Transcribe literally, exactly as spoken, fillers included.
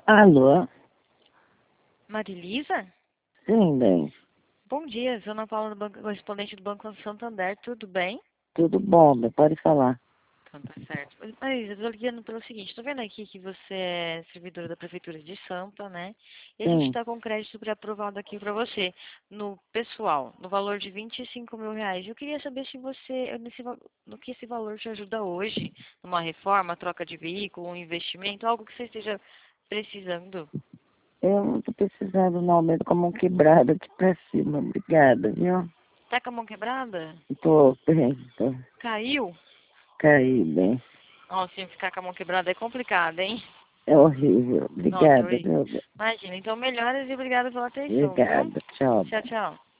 Alô? Marilisa? Sim, bem. Bom dia, sou Ana Paula, do banco, correspondente do Banco Santander, tudo bem? Tudo bom, bem, pode falar. Então tá certo. Marisa, eu tô ligando pelo seguinte, tô vendo aqui que você é servidora da Prefeitura de Sampa, né? E a gente Sim. tá com crédito pré-aprovado aqui pra você, no pessoal, no valor de vinte e cinco mil reais. Eu queria saber se você, nesse, va- no que esse valor te ajuda hoje, numa reforma, troca de veículo, um investimento, algo que você esteja precisando. Eu não tô precisando não, mesmo com a mão quebrada aqui pra cima. Obrigada, viu? Tá com a mão quebrada? Tô bem, tô Caiu? caí bem. Ó, se ficar com a mão quebrada é complicado, hein? É horrível. Nossa, Obrigada, eu viu? imagina. Então, melhoras e obrigada pela atenção, viu? Obrigada. Tchau. Tchau, tchau.